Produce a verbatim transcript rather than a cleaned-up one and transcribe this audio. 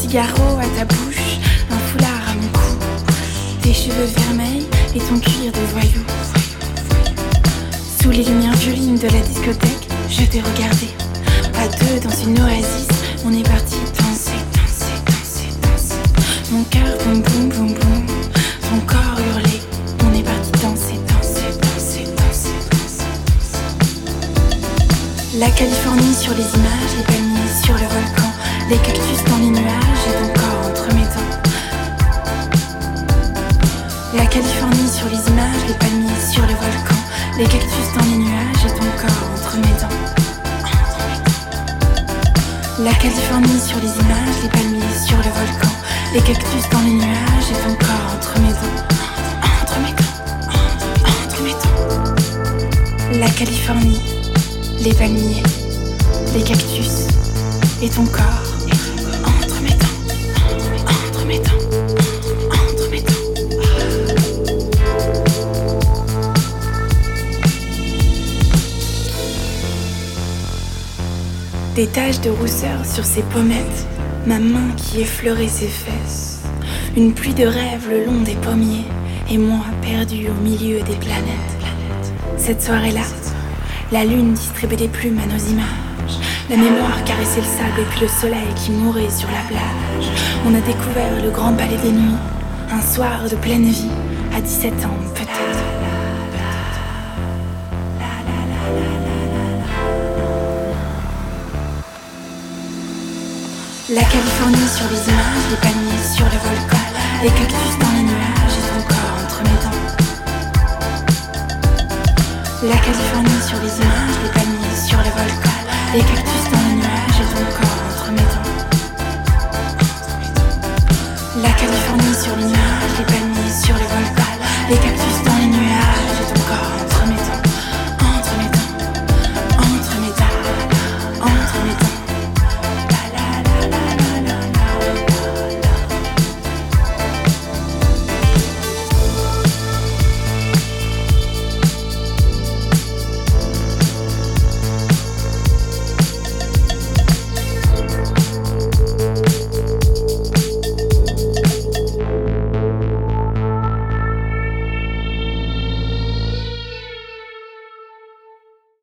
cigaro à ta bouche, un foulard à mon cou, tes cheveux vermeils et ton cuir de voyou. Sous les lumières violines de la discothèque, je t'ai regardé. À deux dans une oasis, on est parti danser, danser, danser, danser. Mon cœur boum boum boum boum, ton corps hurlé. On est parti danser, danser, danser, danser, danser. La Californie sur les images, les palmiers sur le volcan, les cactus dans les nuages et ton corps entre mes dents. La Californie sur les images, les palmiers sur le volcan, les cactus dans les nuages et ton corps entre mes dents. La Californie sur les images, les palmiers sur le volcan, les cactus dans les nuages et ton corps entre mes dents. Entre mes dents, entre mes dents. La Californie, les palmiers, les cactus et ton corps entre mes dents, entre mes dents, entre mes dents. Des taches de rousseur sur ses pommettes, ma main qui effleurait ses fesses. Une pluie de rêves le long des pommiers, et moi perdu au milieu des planètes. Cette soirée-là, la lune distribuait des plumes à nos images. La mémoire caressait le sable et puis le soleil qui mourait sur la plage. On a découvert le grand palais des nuits, un soir de pleine vie, à dix-sept ans peut-être. La Californie sur les images, les palmiers sur le volcan, les cactus dans les nuages et ton corps entre mes dents. La Californie sur les images, les palmiers sur le volcan, les cactus dans les nuages et ton corps entre mes dents. La Californie sur les nuages, les palmiers sur le volcan, les cactus dans les nuages.